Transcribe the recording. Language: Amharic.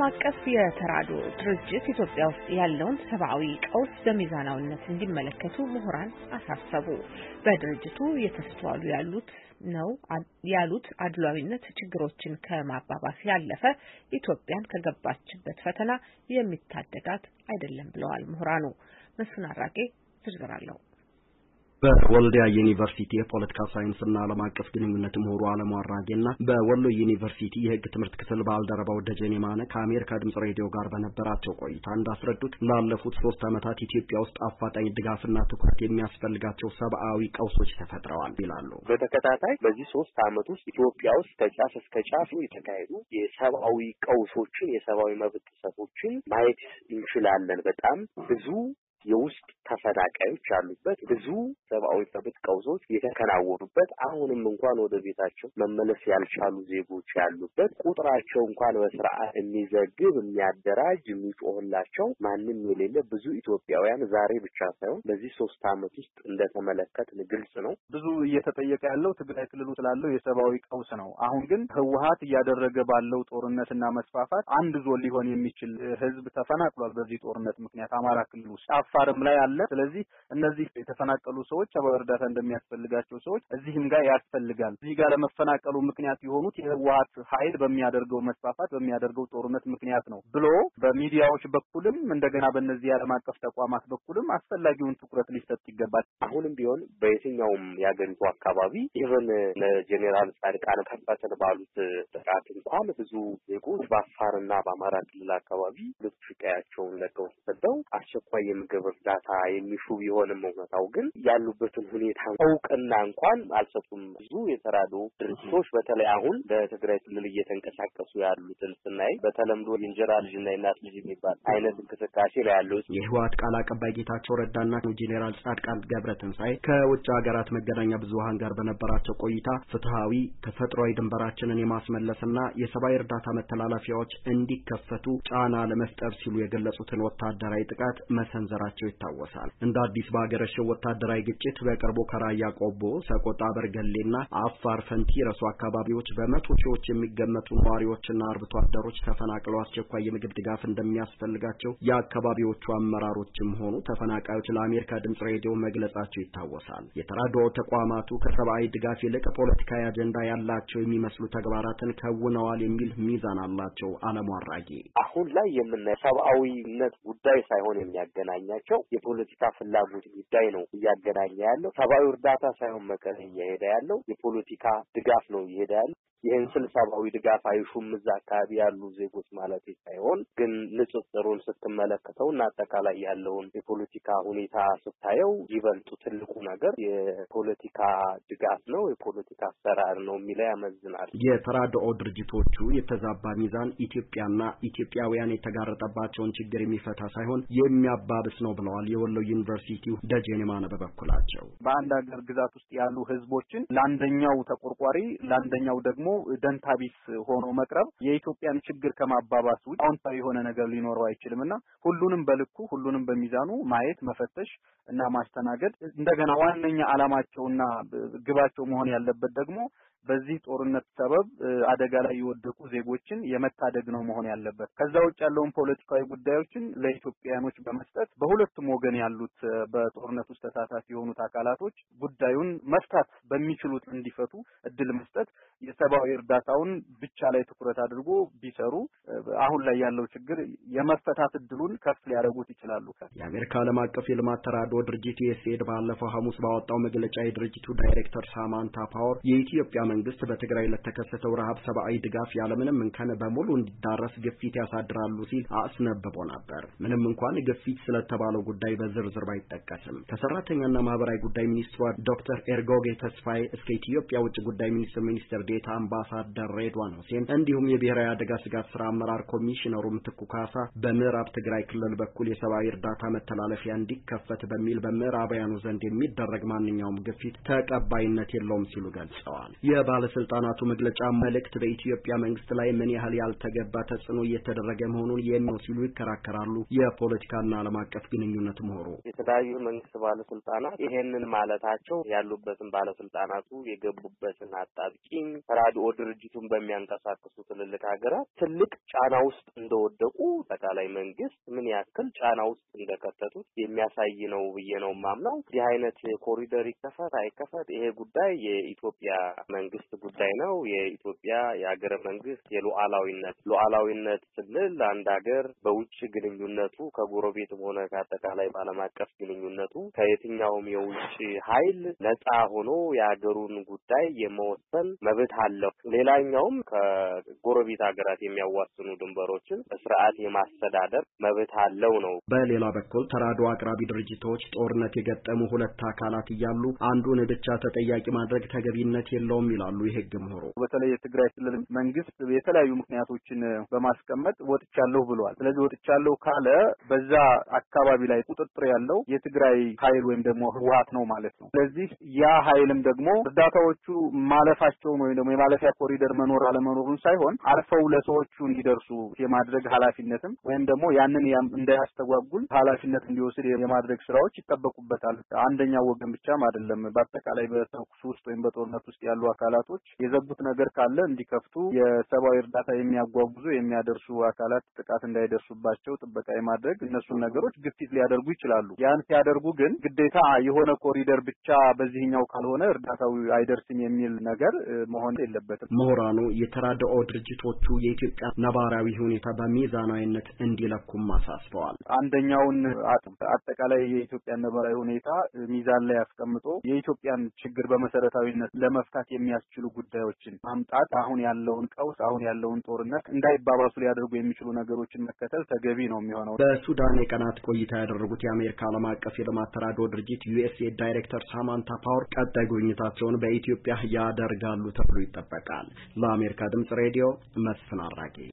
አቀፍ የተራድኦ ድርጅት ኢትዮጵያ ውስጥ ያለውን ሰብአዊ ቀውስ በሚዛናዊነት እንዲመለከቱ ምሁራን አሳሰቡ። በድርጅቱ የተስተዋሉ ያሉት አድሏዊነት ችግሮችን ከማባባስ ያለፈ ኢትዮጵያን ከገባችበት ፈተና የሚታደጋት አይደለም ብለዋል ምሁራኑ። መስፍን አራጌ ዝርዝር አለው። በወልዲያ ዩኒቨርሲቲ የፖለቲካ ሳይንስና ዓለም አቀፍ ግንኙነት ምሁሩ አለሙ አራጌና በወሎ ዩኒቨርሲቲ የሕግ ትምህርት ክፍል ባልደረባው ደጀኔ ማነ ከአሜሪካ ድምጽ ሬዲዮ ጋር በነበራቸው ቆይታ እንዳስረዱት ላለፉት 3 ዓመታት ኢትዮጵያ ውስጥ አፋጣኝ ድጋፍና ትኩረት የሚያስፈልጋቸው ሰብአዊ ቀውሶች ተፈጥረዋል ይላሉ። በተከታታይ በዚህ 3 ዓመት ውስጥ ኢትዮጵያ ውስጥ ከጫፍ እስከ ጫፍ የተካሄዱ የሰብአዊ ቀውሶችን፣ የሰብአዊ መብት ጥሰቶችን ማየት እንችላለን። በጣም ብዙ የውስጥ ተፈናቃዮች ያሉበት ብዙ ሰብአዊ መብት ቀውሶች የተከናወኑበት አሁንም እንኳን ወደ ቤታቸው መመለስ ያልቻሉ ዜጎች ያሉበት ቁጥራቸው እንኳን በስርዓት የሚዘግብ የሚያደራጅ የሚጮህላቸው ማንም የሌለ ብዙ ኢትዮጵያውያን ዛሬ ብቻ ሳይሆን በዚህ 3 ዓመት ውስጥ እንደተመለከትን ግልጽ ነው። ብዙ እየተጠየቀ ያለው ትግራይ ክልል ውስጥ ስላለው የሰብአዊ ቀውስ ነው። አሁን ግን ህወሓት እያደረገ ባለው ጦርነትና መስፋፋት አንድ ዞን ሊሆን የሚችል ህዝብ ተፈናቅሏል። በዚህ ጦርነት ምክንያት አማራ ክልል ውስጥ አፋርም ላይ አለ። ስለዚህ እነዚህ የተፈናቀሉ ሰዎች ሰብአዊ እርዳታ እንደሚያስፈልጋቸው ሰዎች እዚህም ጋር ያስፈልጋል። እዚህ ጋር ለመፈናቀሉ ምክንያት የሆኑት የህወሓት ኃይል በሚያደርገው መስፋፋት በሚያደርገው ጦርነት ምክንያት ነው ብሎ በሚዲያዎች በኩልም እንደገና በእነዚህ ዓለም አቀፍ ተቋማት በኩልም አስፈላጊውን ትኩረት ሊሰጥ ይገባል። አሁንም ቢሆን በየትኛውም ያገሪቱ አካባቢ ኢቨን ለጄኔራል ጻድቃን ከፈተን ባሉት ጥቃት እንኳን ብዙ ዜጎች በአፋርና በአማራ ክልል አካባቢ ልትቀያቸውን ለቀው ተሰደው አስቸኳይ የምግብ እርዳታ የሚሹ ቢሆንም እውነታው ግን ያሉበትን ሁኔታ እውቅና እንኳን አልሰጡም። ብዙ የተራድኦ ድርጅቶች በተለይ አሁን በትግራይ ክልል እየተንቀሳቀሱ ያሉትን ስናይ በተለምዶ የእንጀራ ልጅና የእናት ልጅ የሚባል አይነት እንቅስቃሴ ላይ ያለው የህወሓት ቃል አቀባይ ጌታቸው ረዳና ጄኔራል ጻድቃን ገብረትንሳኤ ከውጭ ሀገራት መገናኛ ብዙሃን ጋር በነበራቸው ቆይታ ፍትሃዊ ተፈጥሯዊ ድንበራችንን የማስመለስና የሰብአዊ እርዳታ መተላለፊያዎች እንዲከፈቱ ጫና ለመፍጠር ሲሉ የገለጹትን ወታደራዊ ጥቃት መሰንዘራቸው ይታወሳል። እንደ አዲስ በአገረሸው ወታደራዊ ግጭት በቅርቡ ከራያ ቆቦ፣ ሰቆጣ፣ በርገሌና አፋር ፈንቲ ረሱ አካባቢዎች በመቶ ሺዎች የሚገመቱ ነዋሪዎችና አርብቶ አደሮች ተፈናቅለው አስቸኳይ የምግብ ድጋፍ እንደሚያስፈልጋቸው የአካባቢዎቹ አመራሮችም ሆኑ ተፈናቃዮች ለአሜሪካ ድምጽ ሬዲዮ መግለጻቸው ይታወሳል። የተራድኦ ተቋማቱ ከሰብአዊ ድጋፍ ይልቅ ፖለቲካዊ አጀንዳ ያላቸው የሚመስሉ ተግባራትን ከውነዋል የሚል ሚዛን አላቸው አለሙ አራጌ። አሁን ላይ የምናየው ሰብአዊነት ጉዳይ ሳይሆን የሚያገናኛቸው የፖለቲካ ፍላጎት ጉዳይ ነው እያገናኘ ያለው። ሰብአዊ እርዳታ ሳይሆን መከረ እየሄደ ያለው የፖለቲካ ድጋፍ ነው እየሄደ ያለው። ይህን ሰብአዊ ድጋፍ አይሹም እዛ አካባቢ ያሉ ዜጎች ማለት ሳይሆን ግን ንጽጽሩን ስትመለከተውና አጠቃላይ ያለውን የፖለቲካ ሁኔታ ስታየው ይበልጡ ትልቁ ነገር የፖለቲካ ድጋፍ ነው፣ የፖለቲካ አሰራር ነው የሚለው ያመዝናል። የተራድኦ ድርጅቶቹ የተዛባ ሚዛን ኢትዮጵያና ኢትዮጵያውያን የተጋረጠባቸውን ችግር የሚፈታ ሳይሆን የሚያባብስ ነው ብለዋል የወሎ ዩኒቨርሲቲው ደጀኔ ማነ በበኩላቸው። በአንድ ሀገር ግዛት ውስጥ ያሉ ህዝቦችን ለአንደኛው ተቆርቋሪ ለአንደኛው ደግሞ ደንታቢስ ሆኖ መቅረብ የኢትዮጵያን ችግር ከማባባስ ውጭ አዎንታዊ የሆነ ነገር ሊኖረው አይችልምና ሁሉንም በልኩ ሁሉንም በሚዛኑ ማየት መፈተሽ እና ማስተናገድ እንደገና ዋነኛ ዓላማቸውና ግባቸው መሆን ያለበት ደግሞ በዚህ ጦርነት ሰበብ አደጋ ላይ የወደቁ ዜጎችን የመታደግ ነው መሆን ያለበት። ከዛ ውጭ ያለውን ፖለቲካዊ ጉዳዮችን ለኢትዮጵያኖች በመስጠት በሁለቱም ወገን ያሉት በጦርነት ውስጥ ተሳታፊ የሆኑት አካላቶች ጉዳዩን መፍታት በሚችሉት እንዲፈቱ እድል መስጠት፣ የሰብአዊ እርዳታውን ብቻ ላይ ትኩረት አድርጎ ቢሰሩ አሁን ላይ ያለው ችግር የመፈታት እድሉን ከፍ ሊያደርጉት ይችላሉ። የአሜሪካ ዓለም አቀፍ የልማት ተራድኦ ድርጅት ዩኤስኤድ ባለፈው ሐሙስ ባወጣው መግለጫ የድርጅቱ ዳይሬክተር ሳማንታ ፓወር የኢትዮጵያ መንግስት በትግራይ ለተከሰተው ረሃብ ሰብአዊ ድጋፍ ያለምንም እንከን በሙሉ እንዲዳረስ ግፊት ያሳድራሉ ሲል አስነብቦ ነበር። ምንም እንኳን ግፊት ስለተባለው ጉዳይ በዝርዝር ባይጠቀስም ከሰራተኛና ማህበራዊ ጉዳይ ሚኒስትሯ ዶክተር ኤርጎጌ ተስፋዬ እስከ ኢትዮጵያ ውጭ ጉዳይ ሚኒስትር ዴታ አምባሳደር ሬድዋን ሁሴን እንዲሁም የብሔራዊ አደጋ ስጋት ስራ አመራር ኮሚሽነሩ ምትኩ ካሳ በምዕራብ ትግራይ ክልል በኩል የሰብአዊ እርዳታ መተላለፊያ እንዲከፈት በሚል በምዕራባውያኑ ዘንድ የሚደረግ ማንኛውም ግፊት ተቀባይነት የለውም ሲሉ ገልጸዋል። የባለስልጣናቱ መግለጫ መልእክት በኢትዮጵያ መንግስት ላይ ምን ያህል ያልተገባ ተጽዕኖ እየተደረገ መሆኑን የሚያው ሲሉ ይከራከራሉ። የፖለቲካና ዓለም አቀፍ ግንኙነት ምሁሩ የተለያዩ መንግስት ባለስልጣናት ይሄንን ማለታቸው ያሉበትን ባለስልጣናቱ የገቡበትን አጣብቂኝ ተራድኦ ድርጅቱን በሚያንቀሳቅሱ ትልልቅ ሀገራት ትልቅ ጫና ውስጥ እንደወደቁ ጠቅላይ መንግስት ምን ያክል ጫና ውስጥ እንደከተቱት የሚያሳይ ነው ብዬ ነው ማምነው። ይህ አይነት ኮሪደር ይከፈት አይከፈት ይሄ ጉዳይ የኢትዮጵያ መንግስት ጉዳይ ነው። የኢትዮጵያ የሀገረ መንግስት ሉዓላዊነት ስንል አንድ ሀገር በውጭ ግንኙነቱ ከጎረቤትም ሆነ ከአጠቃላይ በዓለም አቀፍ ግንኙነቱ ከየትኛውም የውጭ ኃይል ነፃ ሆኖ የሀገሩን ጉዳይ የመወሰን መብት አለው። ሌላኛውም ከጎረቤት ሀገራት የሚያዋስኑ ድንበሮችን በስርዓት የማስተዳደር መብት አለው ነው። በሌላ በኩል ተራድኦ አቅራቢ ድርጅቶች ጦርነት የገጠሙ ሁለት አካላት እያሉ አንዱን ብቻ ተጠያቂ ማድረግ ተገቢነት የለውም ይላሉ የህግ ምሁሩ። በተለይ የትግራይ ክልል መንግስት የተለያዩ ምክንያቶችን በማስቀመጥ ወጥቻለሁ ብሏል። ስለዚህ ወጥቻለሁ ካለ በዛ አካባቢ ላይ ቁጥጥር ያለው የትግራይ ኃይል ወይም ደግሞ ህወሓት ነው ማለት ነው። ስለዚህ ያ ኃይልም ደግሞ እርዳታዎቹ ማለፋቸውን ወይም ደግሞ የማለፊያ ኮሪደር መኖር አለመኖሩን ሳይሆን አርፈው ለሰዎቹ እንዲደርሱ የማድረግ ኃላፊነትም ወይም ደግሞ ያንን እንዳያስተጓጉል ኃላፊነት እንዲወስድ የማድረግ ስራዎች ይጠበቁበታል። አንደኛው ወገን ብቻም አይደለም። በአጠቃላይ በተኩስ ውስጥ ወይም በጦርነት ውስጥ ያሉ አካላቶች የዘጉት ነገር ካለ እንዲከፍቱ፣ የሰብአዊ እርዳታ የሚያጓጉዙ የሚያደርሱ አካላት ጥቃት እንዳይደርሱባቸው ጥበቃ የማድረግ እነሱን ነገሮች ግፊት ሊያደርጉ ይችላሉ። ያን ሲያደርጉ ግን ግዴታ የሆነ ኮሪደር ብቻ በዚህኛው ካልሆነ እርዳታው አይደርስም የሚል ነገር መሆን የለበትም። ምሁራኑ የተራድኦ ድርጅቶቹ የኢትዮጵያ ነባራዊ ሁኔታ በሚዛናዊነት እንዲለኩም አሳስበዋል። አንደኛውን አጠቃላይ የኢትዮጵያ ነባራዊ ሁኔታ ሚዛን ላይ አስቀምጦ የኢትዮጵያን ችግር በመሰረታዊነት ለመፍታት የሚያስችሉ ጉዳዮችን ማምጣት፣ አሁን ያለውን ቀውስ አሁን ያለውን ጦርነት እንዳይባባሱ ሊያደርጉ የሚችሉ ነገሮችን መከተል ተገቢ ነው የሚሆነው። በሱዳን የቀናት ቆይታ ያደረጉት የአሜሪካ ዓለም አቀፍ የልማት ተራድኦ ድርጅት USAID ዳይሬክተር ሳማንታ ፓወር ቀጣይ ጉብኝታቸውን በኢትዮጵያ ያደርጋሉ ተብሎ ይጠበቃል። ለአሜሪካ ድምጽ ሬዲዮ መስፍን አራጌ